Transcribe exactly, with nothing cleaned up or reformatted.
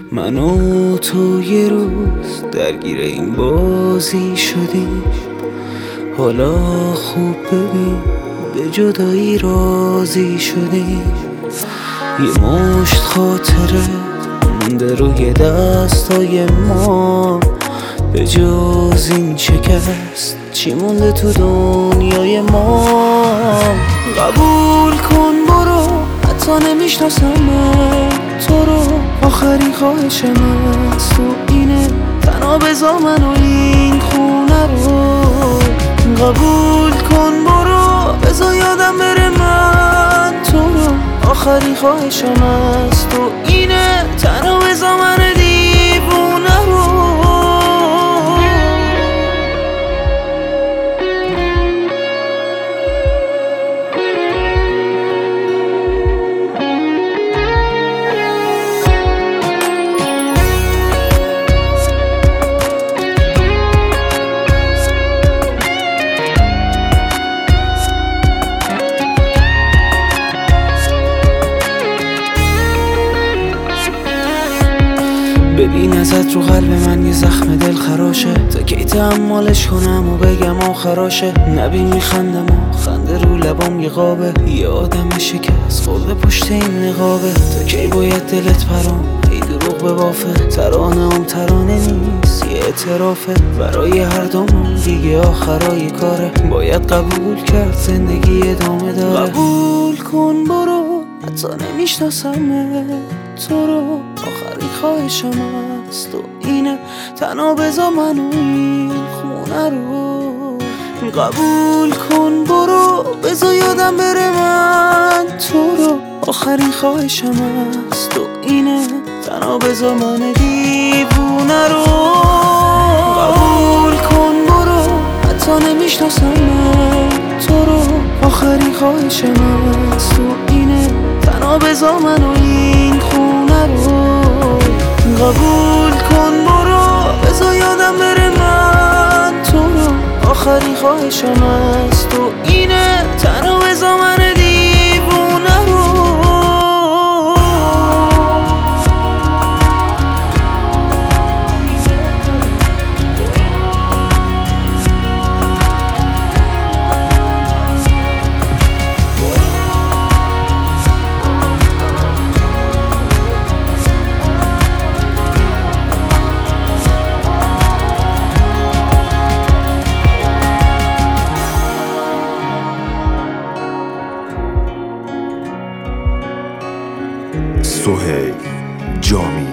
من و تو یه روز درگیر این بازی شدیم، حالا خوب ببین به جدایی راضی شدیم. یه مشت خاطره مونده روی دستای ما، به جز این شکست چی مونده تو دنیای ما؟ قبول کن برو، حتی نمیشناسم تو رو، آخرین خواهشم از تو اینه تنها بذار من و این خونه رو. قبول کن برو، بذار یادم بره من تو رو، آخرین خواهشم از تو اینه تنها بذار من دیوونه رو. ببین ازت رو قلب من یه زخم دل خراشه، تا کی تحملش کنم و بگم آخراشه. نبین میخندم و خنده رو لبام یه قابه، یه آدم شکست خورده پشت این نقابه. تا کی باید دلت پرام ای دروغ به بافه، ترانه هم ترانه نیست یه اعترافه. برای هر دومون دیگه آخرای کاره، باید قبول کرد زندگی ادامه داره. قبول کن برو، حتی نمیشناسم تو رو، آخرین خواهشم از تو اینه تنها بذار من و این خونه رو. قبول کن برو، بذار یادم بره من تو رو، آخرین خواهشم از تو اینه تنها بذار من دیوونه رو. قبول کن برو، حتی نمیشناسم تو رو، آخرین خواهشم از تو اینه تنها بذار من و این خونه رو. قبول کن برو، بذار یادم بره من تو رو، آخرین خواهشم از تو اینه تنها بذار من دیوونه رو. سهیل جامی.